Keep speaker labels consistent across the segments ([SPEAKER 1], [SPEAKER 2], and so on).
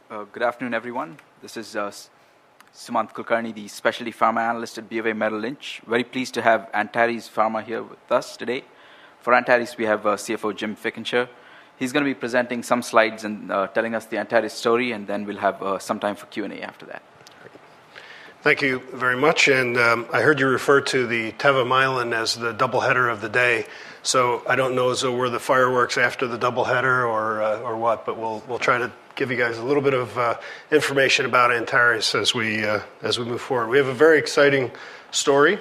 [SPEAKER 1] Good afternoon, everyone. This is Sumant Kulkarni, the Specialty Pharma Analyst at BofA Merrill Lynch. Very pleased to have Antares Pharma here with us today. For Antares, we have CFO Jim Fickenshire. He's going to be presenting some slides and telling us the Antares story, and then we'll have some time for Q&A after that.
[SPEAKER 2] Thank you very much. And I heard you refer to the Teva Mylan as the doubleheader of the day. So I don't know as though we're the fireworks after the doubleheader or what, but we'll try to give you guys a little bit of information about Antares as we move forward. We have a very exciting story.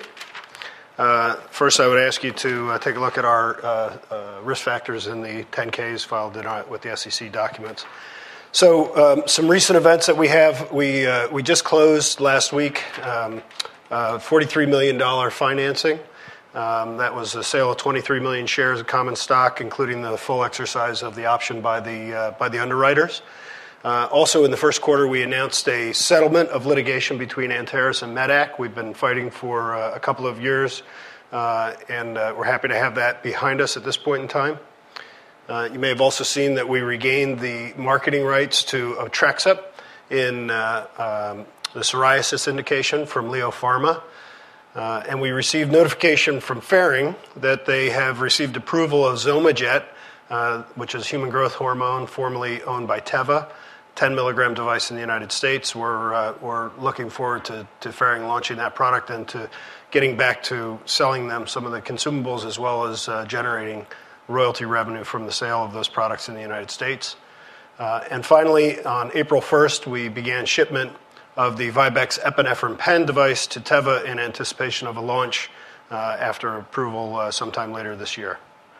[SPEAKER 2] First, I would ask you to take a look at our risk factors in the 10-Ks filed with the SEC documents. So some recent events that we have, we just closed last week $43 million financing. That was a sale of 23 million shares of common stock, including the full exercise of the option by the underwriters. Also in the first quarter, we announced a settlement of litigation between Antares and Medac. We've been fighting for a couple of years, and we're happy to have that behind us at this point in time. You may have also seen that we regained the marketing rights to Otrexup in the psoriasis indication from Leo Pharma. And we received notification from Ferring that they have received approval of Zomajet, which is human growth hormone formerly owned by Teva, 10 milligram device in the United States. We're looking forward to Ferring launching that product and to getting back to selling them some of the consumables as well as generating royalty revenue from the sale of those products in the United States. And finally, on April 1st, we began shipment of the Vibex epinephrine pen device to Teva in anticipation of a launch after approval sometime later this year.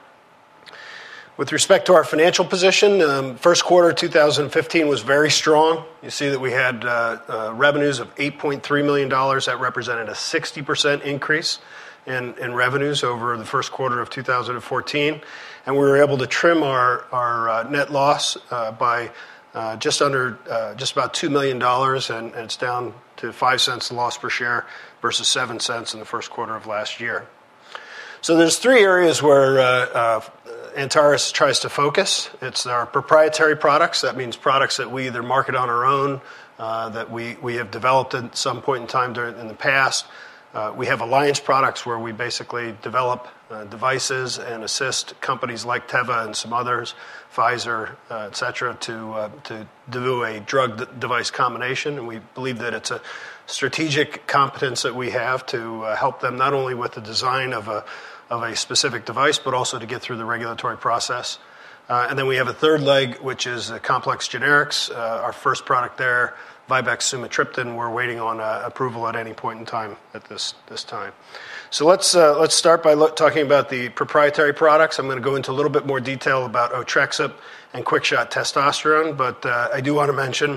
[SPEAKER 2] With respect to our financial position, first quarter 2015 was very strong. You see that we had revenues of $8.3 million. That represented a 60% increase in revenues over the first quarter of 2014. And we were able to trim our net loss by just about $2 million, and it's down to 5 cents loss per share versus 7 cents in the first quarter of last year. So there's three areas where Antares tries to focus. It's our proprietary products. That means products that we either market on our own, that we have developed at some point in time in the past. We have alliance products where we basically develop devices and assist companies like Teva and some others, Pfizer, et cetera, to do a drug-device combination. And we believe that it's a strategic competence that we have to help them not only with the design of a specific device, but also to get through the regulatory process. And then we have a third leg, which is complex generics. Our first product there, Vibex sumatriptan, we're waiting on approval at any point in time at this time. So let's start by talking about the proprietary products. I'm going to go into a little bit more detail about Otrexup and QuickShot testosterone, but I do want to mention,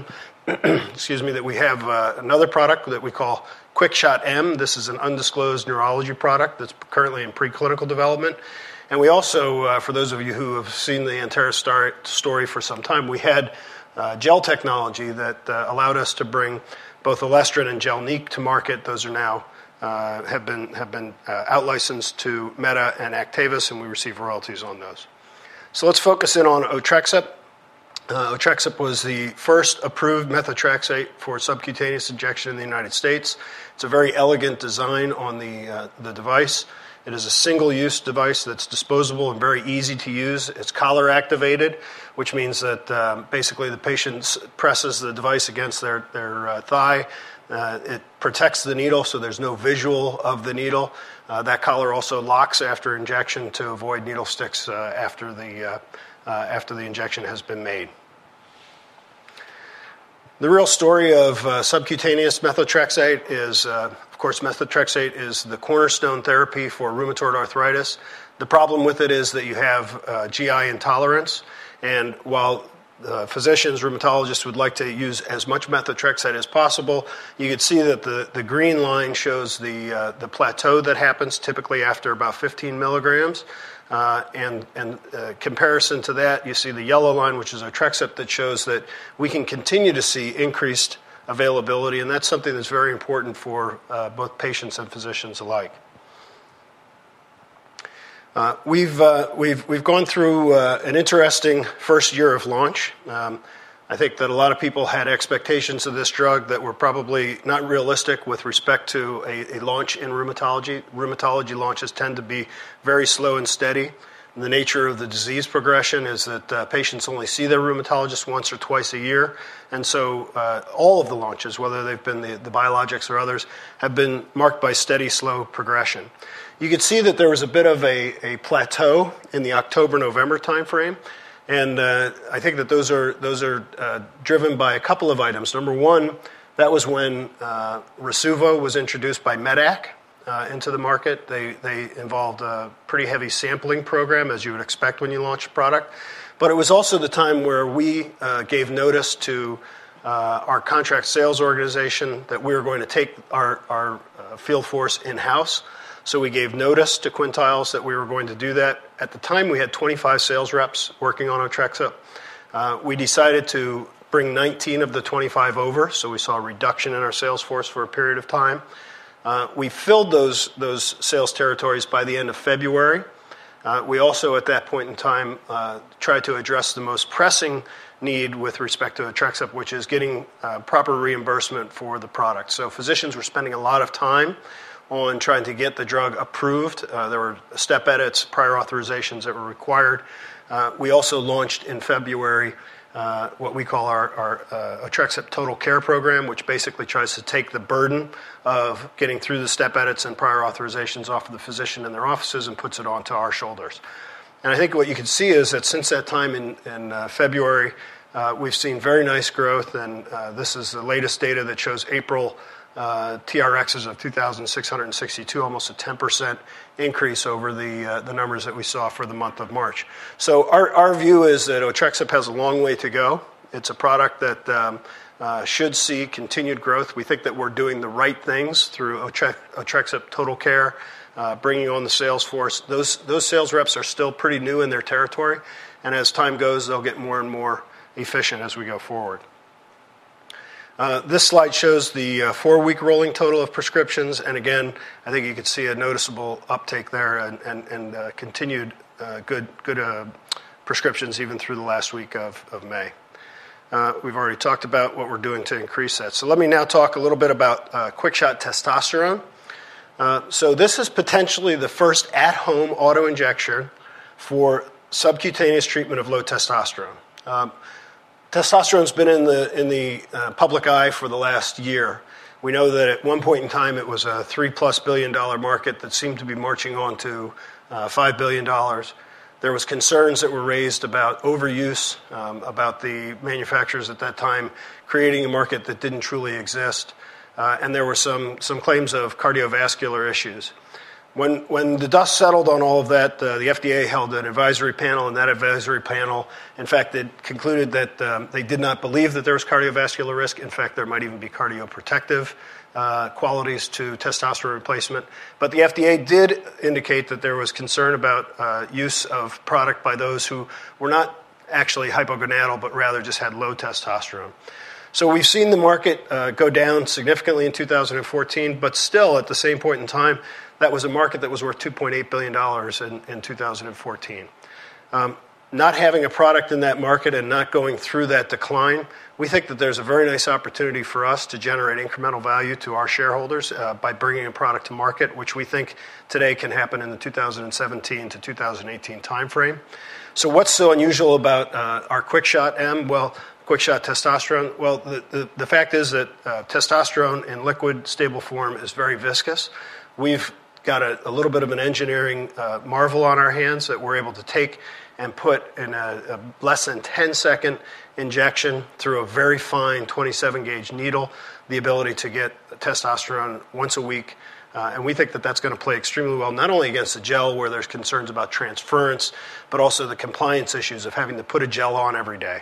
[SPEAKER 2] that we have another product that we call QuickShot M. This is an undisclosed neurology product that's currently in preclinical development. And we also, for those of you who have seen the Antares story for some time, we had gel technology that allowed us to bring both Elestrin and Gelneek to market. Those are now have been out-licensed to Meta and Actavis, and we receive royalties on those. So let's focus in on Otrexup. Otrexup was the first approved methotrexate for subcutaneous injection in the United States. It's a very elegant design on the device. It is a single-use device that's disposable and very easy to use. It's collar-activated, which means that basically the patient presses the device against their thigh. It protects the needle, so there's no visual of the needle. That collar also locks after injection to avoid needle sticks after the injection has been made. The real story of subcutaneous methotrexate is, of course, methotrexate is the cornerstone therapy for rheumatoid arthritis. The problem with it is that you have GI intolerance, and while physicians, rheumatologists would like to use as much methotrexate as possible, you can see that the green line shows the plateau that happens typically after about 15 milligrams. And comparison to that, you see the yellow line, which is Otrexup, that shows that we can continue to see increased availability, and that's something that's very important for both patients and physicians alike. We've gone through an interesting first year of launch. I think that a lot of people had expectations of this drug that were probably not realistic with respect to a launch in rheumatology. Rheumatology launches tend to be very slow and steady. And the nature of the disease progression is that patients only see their rheumatologist once or twice a year. And so all of the launches, whether they've been the biologics or others, have been marked by steady, slow progression. You could see that there was a bit of a plateau in the October-November timeframe. And I think that those are driven by a couple of items. Number one, that was when Rasuvo was introduced by Medac into the market. They involved a pretty heavy sampling program, as you would expect when you launch a product. But it was also the time where we gave notice to our contract sales organization that we were going to take our field force in-house. So we gave notice to Quintiles that we were going to do that. At the time, we had 25 sales reps working on Otrexup. We decided to bring 19 of the 25 over, so we saw a reduction in our sales force for a period of time. We filled those sales territories by the end of February. We also, at that point in time, tried to address the most pressing need with respect to Otrexup, which is getting proper reimbursement for the product. So physicians were spending a lot of time on trying to get the drug approved. There were step edits, prior authorizations that were required. We also launched in February what we call our Otrexup Total Care Program, which basically tries to take the burden of getting through the step edits and prior authorizations off of the physician in their offices and puts it onto our shoulders. And I think what you can see is that since that time in February, we've seen very nice growth, and this is the latest data that shows April TRXs of 2,662, almost a 10% increase over the numbers that we saw for the month of March. So our view is that Otrexup has a long way to go. It's a product that should see continued growth. We think that we're doing the right things through Otrexup Total Care, bringing on the sales force. Those sales reps are still pretty new in their territory, and as time goes, they'll get more and more efficient as we go forward. This slide shows the 4-week rolling total of prescriptions, and again, I think you can see a noticeable uptake there and continued good prescriptions even through the last week of May. We've already talked about what we're doing to increase that. So let me now talk a little bit about QuickShot Testosterone. So this is potentially the first at-home auto-injection for subcutaneous treatment of low testosterone. Testosterone's been in the public eye for the last year. We know that at one point in time it was a $3+ billion market that seemed to be marching on to $5 billion. There was concerns that were raised about overuse, about the manufacturers at that time creating a market that didn't truly exist, and there were some claims of cardiovascular issues. When the dust settled on all of that, the FDA held an advisory panel, and that advisory panel, in fact, it concluded that they did not believe that there was cardiovascular risk. In fact, there might even be cardioprotective qualities to testosterone replacement. But the FDA did indicate that there was concern about use of product by those who were not actually hypogonadal, but rather just had low testosterone. So we've seen the market go down significantly in 2014, but still at the same point in time, that was a market that was worth $2.8 billion in 2014. Not having a product in that market and not going through that decline, we think that there's a very nice opportunity for us to generate incremental value to our shareholders by bringing a product to market, which we think today can happen in the 2017 to 2018 timeframe. So what's so unusual about our QuickShot M? Well, QuickShot Testosterone. Well, the fact is that testosterone in liquid stable form is very viscous. We've got a little bit of an engineering marvel on our hands that we're able to take and put in a less than 10-second injection through a very fine 27-gauge needle, the ability to get testosterone once a week. And we think that that's going to play extremely well, not only against the gel where there's concerns about transference, but also the compliance issues of having to put a gel on every day.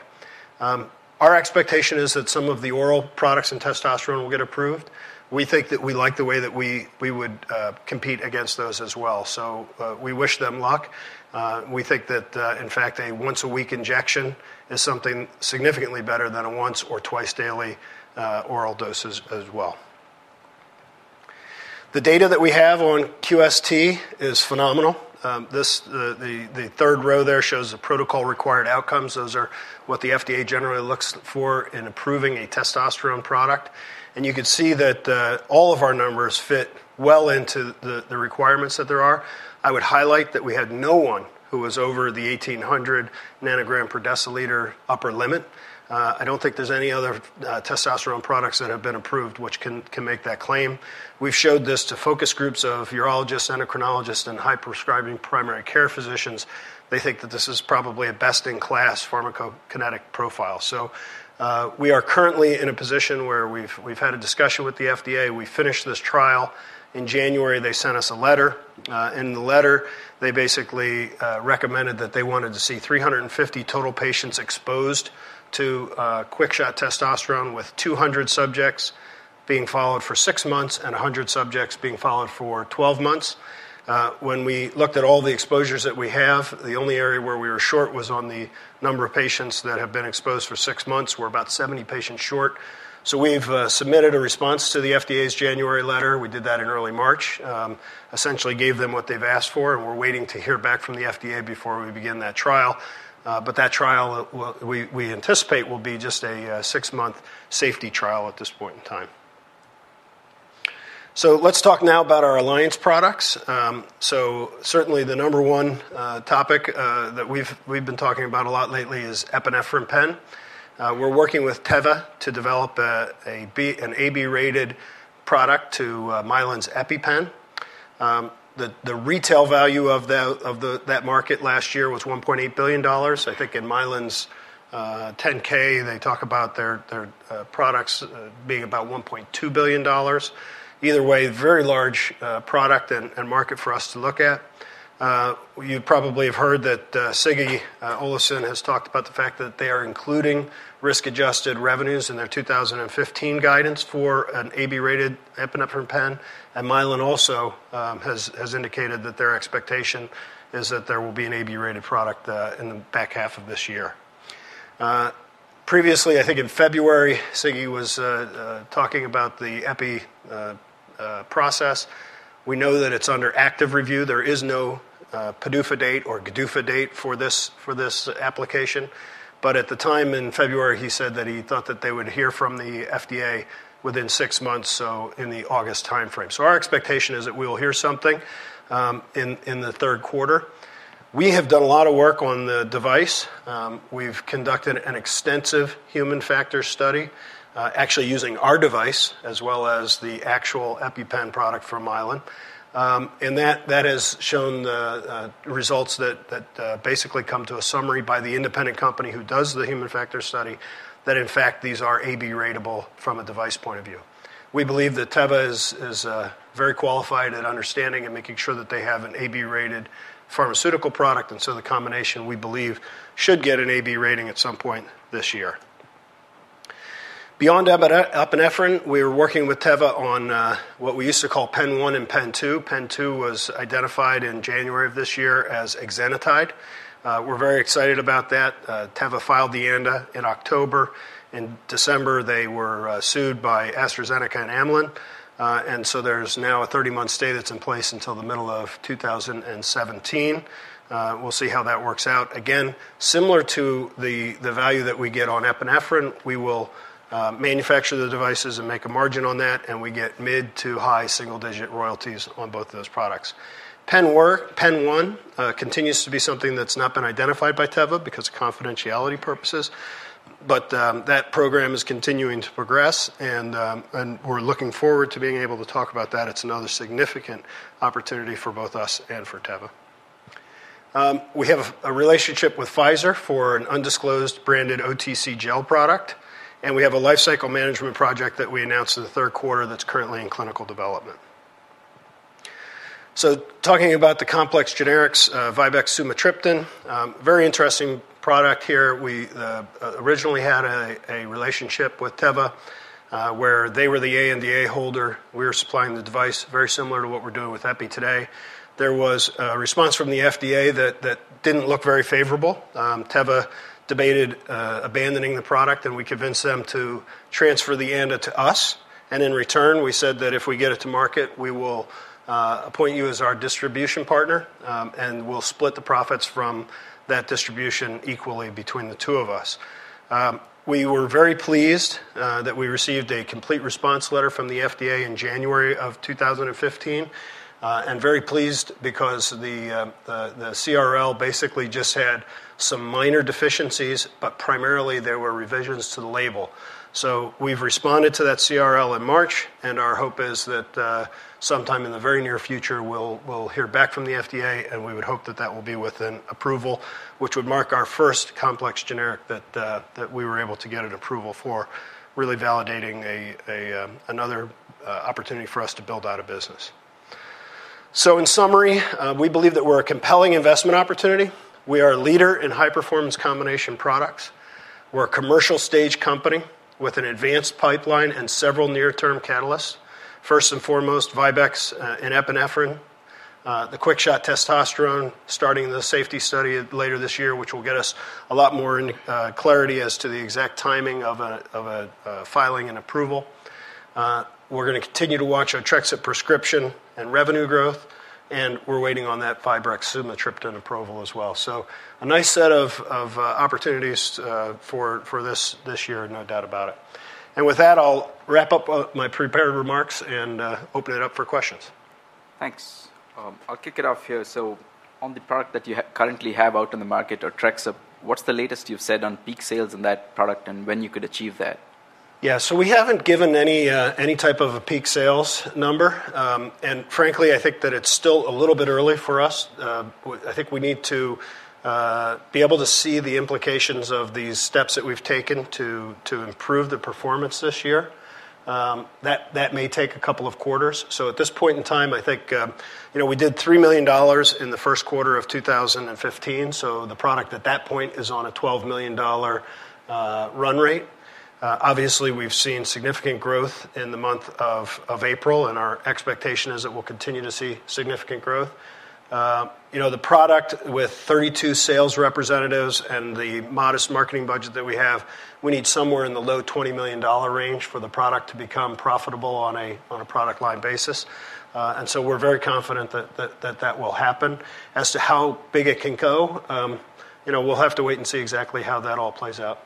[SPEAKER 2] Our expectation is that some of the oral products in testosterone will get approved. We think that we like the way that we would compete against those as well. So we wish them luck. We think that, in fact, a once-a-week injection is something significantly better than a once or twice daily oral doses as well. The data that we have on QST is phenomenal. The third row there shows the protocol-required outcomes. Those are what the FDA generally looks for in approving a testosterone product. And you can see that all of our numbers fit well into the requirements that there are. I would highlight that we had no one who was over the 1,800 nanogram per deciliter upper limit. I don't think there's any other testosterone products that have been approved which can make that claim. We've showed this to focus groups of urologists, endocrinologists, and high-prescribing primary care physicians. They think that this is probably a best-in-class pharmacokinetic profile. So we are currently in a position where we've had a discussion with the FDA. We finished this trial. In January, they sent us a letter. In the letter, they basically recommended that they wanted to see 350 total patients exposed to quick-shot testosterone, with 200 subjects being followed for 6 months and 100 subjects being followed for 12 months. When we looked at all the exposures that we have, the only area where we were short was on the number of patients that have been exposed for 6 months. We're about 70 patients short. So we've submitted a response to the FDA's January letter. We did that in early March, essentially gave them what they've asked for, and we're waiting to hear back from the FDA before we begin that trial. But that trial, we anticipate, will be just a 6-month safety trial at this point in time. So let's talk now about our alliance products. So certainly the number one topic that we've been talking about a lot lately is epinephrine pen. We're working with Teva to develop an AB-rated product to Mylan's EpiPen. The retail value of that market last year was $1.8 billion. I think in Mylan's 10K, they talk about their products being about $1.2 billion. Either way, very large product and market for us to look at. You probably have heard that Siggi Olafsson has talked about the fact that they are including risk-adjusted revenues in their 2015 guidance for an AB-rated epinephrine pen. And Mylan also has indicated that their expectation is that there will be an AB-rated product in the back half of this year. Previously, I think in February, Siggi was talking about the Epi process. We know that it's under active review. There is no PDUFA date or GDUFA date for this application. But at the time in February, he said that he thought that they would hear from the FDA within 6 months, so in the August timeframe. So our expectation is that we will hear something in the third quarter. We have done a lot of work on the device. We've conducted an extensive human factors study, actually using our device as well as the actual EpiPen product from Mylan. And that has shown the results that basically come to a summary by the independent company who does the human factors study, that in fact these are AB ratable from a device point of view. We believe that Teva is very qualified at understanding and making sure that they have an AB rated pharmaceutical product, and so the combination, we believe, should get an AB rating at some point this year. Beyond epinephrine, we were working with Teva on what we used to call Pen 1 and Pen 2. Pen 2 was identified in January of this year as exenatide. We're very excited about that. Teva filed the ANDA in October. In December, they were sued by AstraZeneca and Amylin. And so there's now a 30-month stay that's in place until the middle of 2017. We'll see how that works out. Again, similar to the value that we get on epinephrine, we will manufacture the devices and make a margin on that, and we get mid to high single-digit royalties on both of those products. Pen 1 continues to be something that's not been identified by Teva because of confidentiality purposes, but that program is continuing to progress, and we're looking forward to being able to talk about that. It's another significant opportunity for both us and for Teva. We have a relationship with Pfizer for an undisclosed branded OTC gel product, and we have a lifecycle management project that we announced in the third quarter that's currently in clinical development. So talking about the complex generics, Vibex sumatriptan, very interesting product here. We originally had a relationship with Teva where they were the ANDA holder. We were supplying the device, very similar to what we're doing with Epi today. There was a response from the FDA that didn't look very favorable. Teva debated abandoning the product, and we convinced them to transfer the ANDA to us And in return, we said that if we get it to market, we will appoint you as our distribution partner, and we'll split the profits from that distribution equally between the two of us. We were very pleased that we received a complete response letter from the FDA in January of 2015, and very pleased because the CRL basically just had some minor deficiencies, but primarily there were revisions to the label. So we've responded to that CRL in March, and our hope is that sometime in the very near future we'll hear back from the FDA, and we would hope that will be within approval, which would mark our first complex generic that we were able to get an approval for, really validating another opportunity for us to build out a business. So in summary, we believe that we're a compelling investment opportunity. We are a leader in high-performance combination products. We're a commercial stage company with an advanced pipeline and several near-term catalysts. First and foremost, Vibex and epinephrine, the QuickShot testosterone, starting the safety study later this year, which will get us a lot more clarity as to the exact timing of a filing and approval. We're going to continue to watch Otrexup prescription and revenue growth, and we're waiting on that Fibrex sumatriptan approval as well. So a nice set of opportunities for this year, no doubt about it. And with that, I'll wrap up my prepared remarks and open it up for questions.
[SPEAKER 1] Thanks. I'll kick it off here. So on the product that you currently have out in the market, Otrexup, what's the latest you've said on peak sales in that product and when you could achieve that?
[SPEAKER 2] Yeah, so we haven't given any type of a peak sales number, and frankly, I think that it's still a little bit early for us. I think we need to be able to see the implications of these steps that we've taken to improve the performance this year. That may take a couple of quarters. So at this point in time, I think we did $3 million in the first quarter of 2015. So the product at that point is on a $12 million run rate. Obviously, we've seen significant growth in the month of April, and our expectation is that we'll continue to see significant growth. The product with 32 sales representatives and the modest marketing budget that we have, we need somewhere in the low $20 million range for the product to become profitable on a product line basis. And so we're very confident that will happen. As to how big it can go, we'll have to wait and see exactly how that all plays out.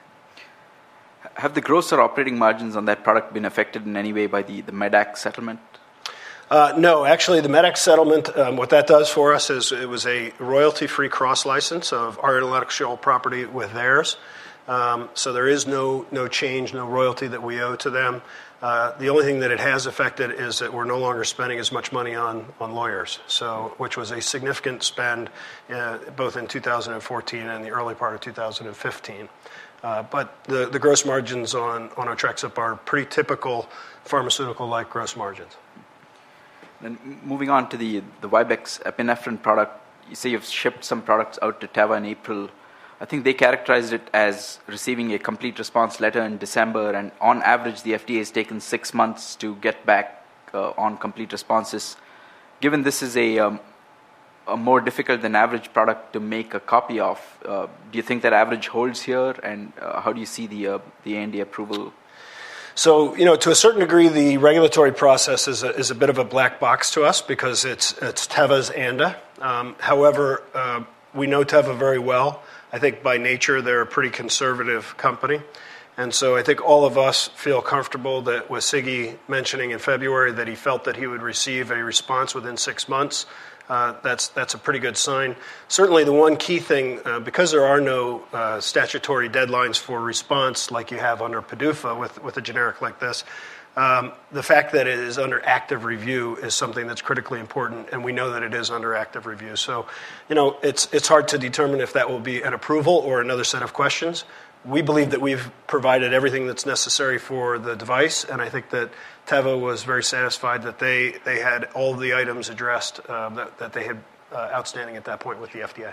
[SPEAKER 1] Have the gross or operating margins on that product been affected in any way by the Medac settlement?
[SPEAKER 2] No, actually, the Medac settlement, what that does for us is it was a royalty-free cross-license of our intellectual property with theirs. So there is no change, no royalty that we owe to them. The only thing that it has affected is that we're no longer spending as much money on lawyers, which was a significant spend both in 2014 and the early part of 2015. But the gross margins on Otrexup are pretty typical pharmaceutical-like gross margins.
[SPEAKER 1] Then moving on to the Vibex epinephrine product, you say you've shipped some products out to Teva in April. I think they characterized it as receiving a complete response letter in December, and on average, the FDA has taken 6 months to get back on complete responses. Given this is a more difficult than average product to make a copy of, do you think that average holds here, and how do you see the ANDA approval?
[SPEAKER 2] So, to a certain degree, the regulatory process is a bit of a black box to us because it's Teva's ANDA. However, we know Teva very well. I think by nature they're a pretty conservative company. And so I think all of us feel comfortable that with Siggy mentioning in February that he felt that he would receive a response within 6 months, that's a pretty good sign. Certainly the one key thing, because there are no statutory deadlines for response like you have under PDUFA with a generic like this, the fact that it is under active review is something that's critically important, and we know that it is under active review. So, it's hard to determine if that will be an approval or another set of questions. We believe that we've provided everything that's necessary for the device, and I think that Teva was very satisfied that they had all the items addressed that they had outstanding at that point with the FDA.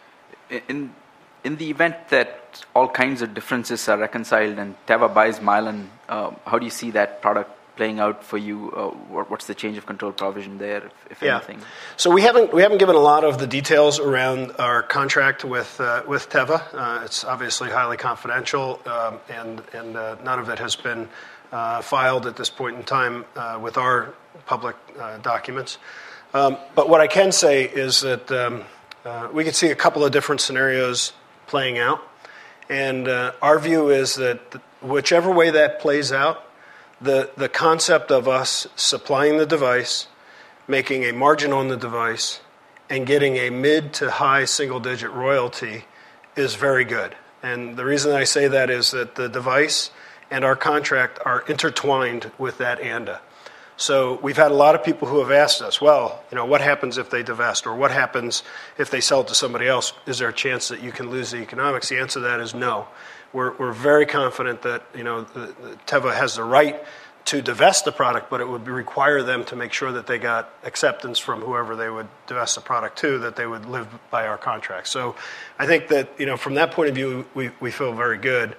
[SPEAKER 1] In the event that all kinds of differences are reconciled and Teva buys Mylan, how do you see that product playing out for you? What's the change of control provision there, if anything?
[SPEAKER 2] So we haven't given a lot of the details around our contract with Teva. It's obviously highly confidential, and none of it has been filed at this point in time with our public documents. But what I can say is that we could see a couple of different scenarios playing out, and our view is that whichever way that plays out, the concept of us supplying the device, making a margin on the device, and getting a mid to high single-digit royalty is very good. And the reason I say that is that the device and our contract are intertwined with that ANDA. So we've had a lot of people who have asked us, well, what happens if they divest, or what happens if they sell it to somebody else? Is there a chance that you can lose the economics? The answer to that is no. We're very confident that Teva has the right to divest the product, but it would require them to make sure that they got acceptance from whoever they would divest the product to, that they would live by our contract. So I think that from that point of view, we feel very good.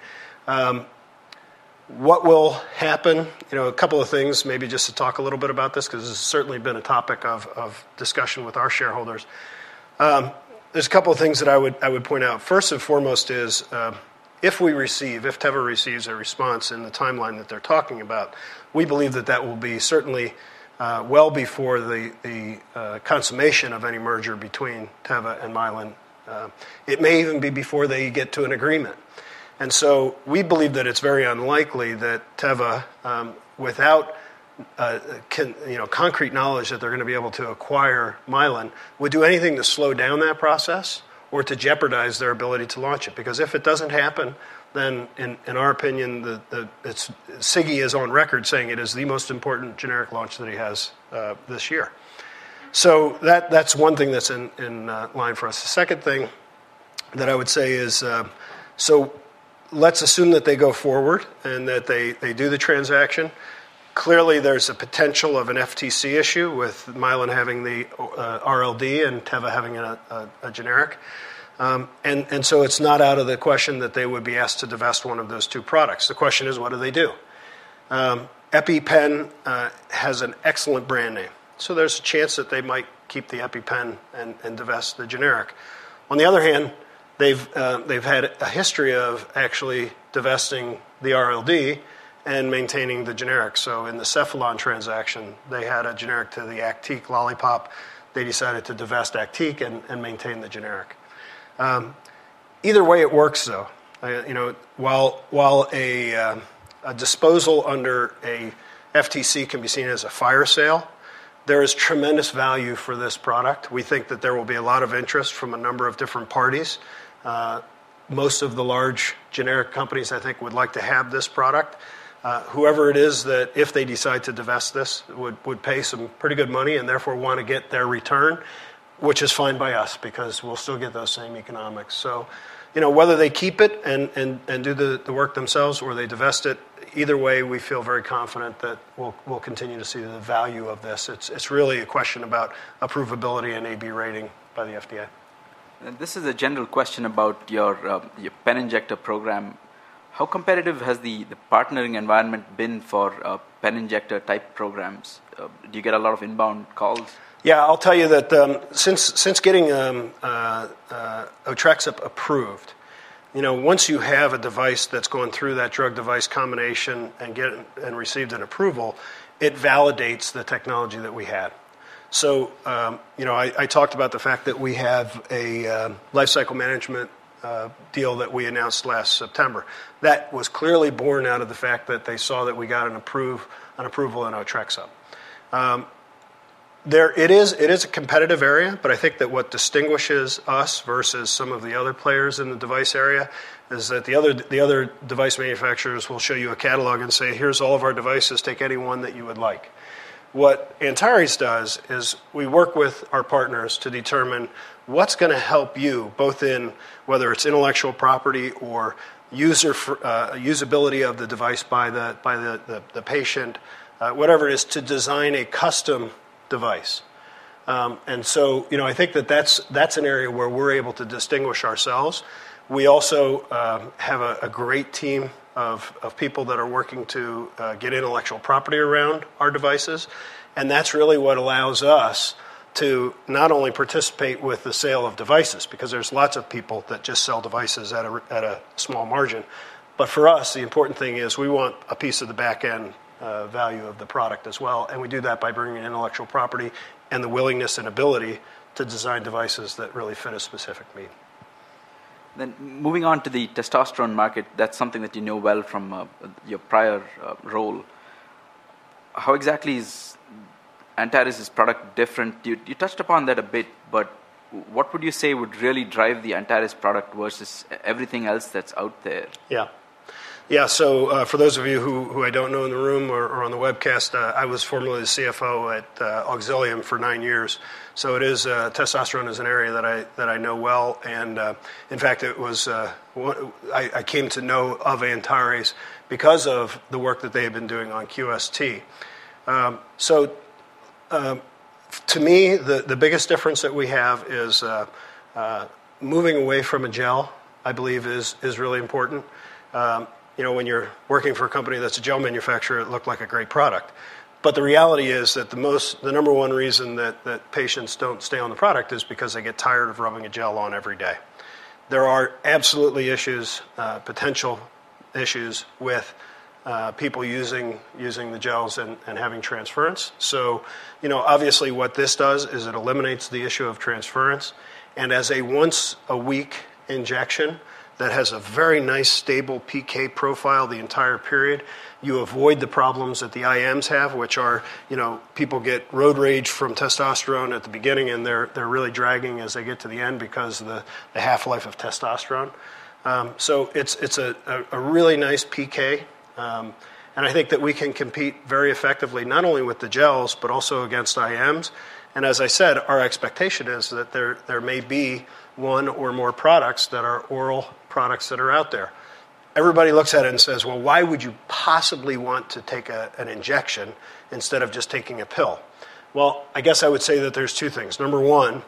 [SPEAKER 2] What will happen? A couple of things, maybe just to talk a little bit about this, because this has certainly been a topic of discussion with our shareholders. There's a couple of things that I would point out. First and foremost is if Teva receives a response in the timeline that they're talking about, we believe that will be certainly well before the consummation of any merger between Teva and Mylan. It may even be before they get to an agreement. And so we believe that it's very unlikely that Teva, without concrete knowledge that they're going to be able to acquire Mylan, would do anything to slow down that process or to jeopardize their ability to launch it. Because if it doesn't happen, then in our opinion, Siggy is on record saying it is the most important generic launch that he has this year. So that's one thing that's in line for us. The second thing that I would say is, so let's assume that they go forward and that they do the transaction. Clearly, there's a potential of an FTC issue with Mylan having the RLD and Teva having a generic. And so it's not out of the question that they would be asked to divest one of those two products. The question is, what do they do? EpiPen has an excellent brand name. So there's a chance that they might keep the EpiPen and divest the generic. On the other hand, they've had a history of actually divesting the RLD and maintaining the generic. So in the Cephalon transaction, they had a generic to the Actique lollipop. They decided to divest Actique and maintain the generic. Either way, it works though. While a disposal under a FTC can be seen as a fire sale, there is tremendous value for this product. We think that there will be a lot of interest from a number of different parties. Most of the large generic companies, I think, would like to have this product. Whoever it is that, if they decide to divest this, would pay some pretty good money and therefore want to get their return, which is fine by us because we'll still get those same economics. So, whether they keep it and do the work themselves or they divest it, either way, we feel very confident that we'll continue to see the value of this. It's really a question about approvability and AB rating by the FDA.
[SPEAKER 1] And this is a general question about your pen injector program. How competitive has the partnering environment been for pen injector type programs? Do you get a lot of inbound calls?
[SPEAKER 2] Yeah, I'll tell you that since getting Otrexup approved, once you have a device that's gone through that drug device combination and received an approval, it validates the technology that we had. So, I talked about the fact that we have a lifecycle management deal that we announced last September. That was clearly born out of the fact that they saw that we got an approval in Otrexup. It is a competitive area, but I think that what distinguishes us versus some of the other players in the device area is that the other device manufacturers will show you a catalog and say, here's all of our devices, take any one that you would like. What Antares does is we work with our partners to determine what's going to help you, both in whether it's intellectual property or usability of the device by the patient, whatever it is, to design a custom device. And so, I think that's an area where we're able to distinguish ourselves. We also have a great team of people that are working to get intellectual property around our devices. And that's really what allows us to not only participate with the sale of devices, because there's lots of people that just sell devices at a small margin. But for us, the important thing is we want a piece of the back end value of the product as well. And we do that by bringing intellectual property and the willingness and ability to design devices that really fit a specific need.
[SPEAKER 1] Then moving on to the testosterone market, that's something that you know well from your prior role. How exactly is Antares' product different? You touched upon that a bit, but what would you say would really drive the Antares product versus everything else that's out there?
[SPEAKER 2] Yeah, so for those of you who I don't know in the room or on the webcast, I was formerly the CFO at Auxilium for 9 years. So it is, testosterone is an area that I know well. And in fact, it was, I came to know of Antares because of the work that they had been doing on QST. To me, the biggest difference that we have is moving away from a gel, I believe, is really important. When you're working for a company that's a gel manufacturer, it looked like a great product. But the reality is that the number one reason that patients don't stay on the product is because they get tired of rubbing a gel on every day. There are absolutely issues, potential issues with people using the gels and having transference. So, obviously what this does is it eliminates the issue of transference. And as a once-a-week injection that has a very nice, stable PK profile the entire period, you avoid the problems that the IMs have, which are, people get road rage from testosterone at the beginning, and they're really dragging as they get to the end because of the half-life of testosterone. So it's a really nice PK. And I think that we can compete very effectively, not only with the gels, but also against IMs. And as I said, our expectation is that there may be one or more products that are oral products that are out there. Everybody looks at it and says, well, why would you possibly want to take an injection instead of just taking a pill? Well, I guess I would say that there's two things. Number one,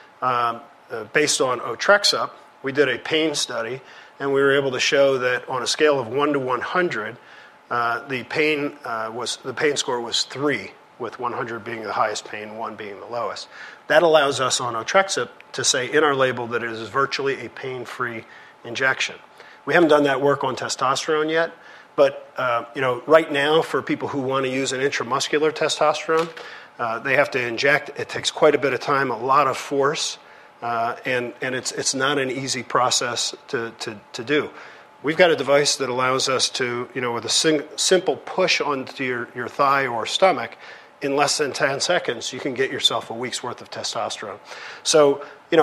[SPEAKER 2] based on Otrexup, we did a pain study, and we were able to show that on a scale of 1 to 100, the pain score was 3, with 100 being the highest pain, 1 being the lowest. That allows us on Otrexup to say in our label that it is virtually a pain-free injection. We haven't done that work on testosterone yet, but right now for people who want to use an intramuscular testosterone, they have to inject. It takes quite a bit of time, a lot of force, and it's not an easy process to do. We've got a device that allows us to, with a simple push onto your thigh or stomach, in less than 10 seconds, you can get yourself a week's worth of testosterone. So,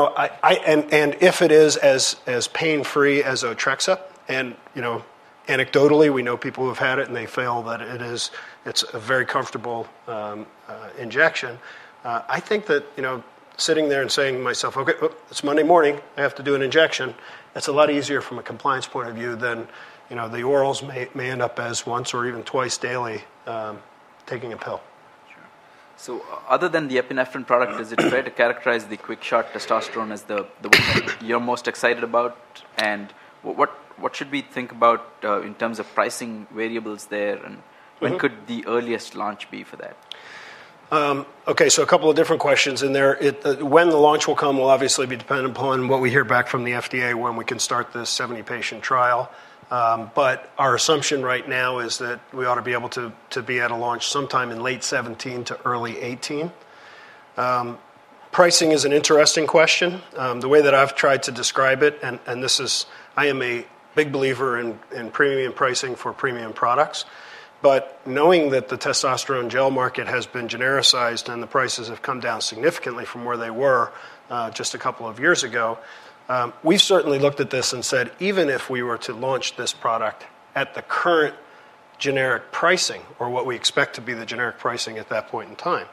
[SPEAKER 2] and if it is as pain-free as Otrexup, and, anecdotally, we know people who have had it and they feel that it's a very comfortable injection. I think that, sitting there and saying to myself, okay, it's Monday morning, I have to do an injection, it's a lot easier from a compliance point of view than, the orals may end up as once or even twice daily taking a pill.
[SPEAKER 1] So other than the epinephrine product, is it fair to characterize the quick-shot testosterone as the one that you're most excited about? And what should we think about in terms of pricing variables there? And when could the earliest launch be for that?
[SPEAKER 2] Okay, so a couple of different questions in there. When the launch will come will obviously be dependent upon what we hear back from the FDA when we can start this 70-patient trial. But our assumption right now is that we ought to be able to be at a launch sometime in late 17 to early 18. Pricing is an interesting question. The way that I've tried to describe it, and I am a big believer in premium pricing for premium products. But knowing that the testosterone gel market has been genericized and the prices have come down significantly from where they were just a couple of years ago, we've certainly looked at this and said, even if we were to launch this product at the current generic pricing, or what we expect to be the generic pricing at that point in time,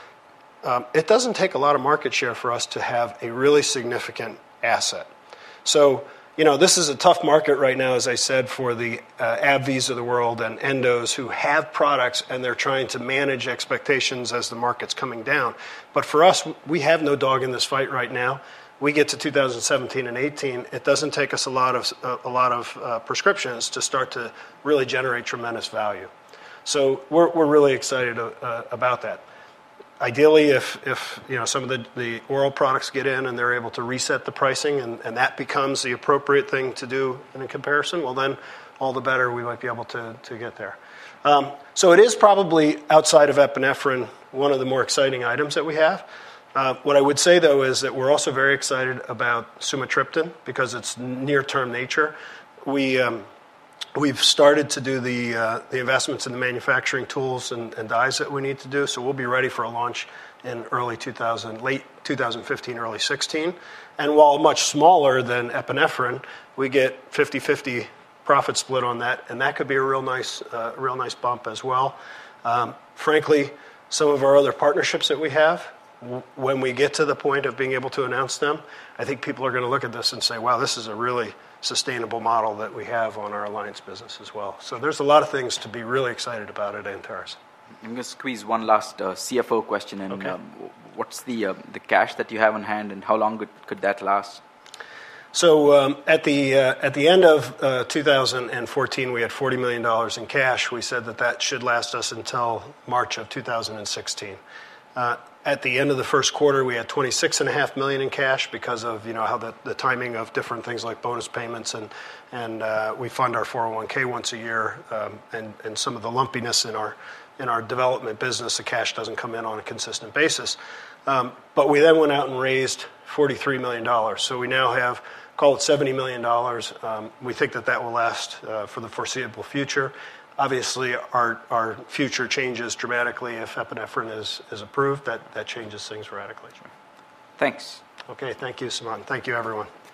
[SPEAKER 2] it doesn't take a lot of market share for us to have a really significant asset. So, this is a tough market right now, as I said, for the AbbVies of the world and endos who have products and they're trying to manage expectations as the market's coming down. But for us, we have no dog in this fight right now. we get to 2017 and 18, it doesn't take us a lot of prescriptions to start to really generate tremendous value. So we're really excited about that. Ideally, if some of the oral products get in and they're able to reset the pricing and that becomes the appropriate thing to do in a comparison, well then all the better we might be able to get there. So it is probably outside of epinephrine one of the more exciting items that we have. What I would say though is that we're also very excited about sumatriptan because it's near-term nature. We've started to do the investments in the manufacturing tools and dyes that we need to do, so we'll be ready for a launch in late 2015, early 16. And while much smaller than epinephrine, we get 50-50 profit split on that, and that could be a real nice bump as well. Frankly, some of our other partnerships that we have, when we get to the point of being able to announce them, I think people are going to look at this and say, wow, this is a really sustainable model that we have on our alliance business as well. So there's a lot of things to be really excited about at Antares.
[SPEAKER 1] I'm going to squeeze one last CFO question in. Okay. What's the cash that you have on hand, and how long could that last?
[SPEAKER 2] So at the end of 2014, we had $40 million in cash. We said that should last us until March of 2016. At the end of the first quarter, we had $26.5 million in cash because of how the timing of different things like bonus payments and we fund our 401k once a year and some of the lumpiness in our development business. The cash doesn't come in on a consistent basis. But we then went out and raised $43 million. So we now have, call it $70 million. We think that will last for the foreseeable future. Obviously, our future changes dramatically if epinephrine is approved. That changes things radically.
[SPEAKER 1] Thanks.
[SPEAKER 2] Okay, thank you, Sumant. Thank you, everyone.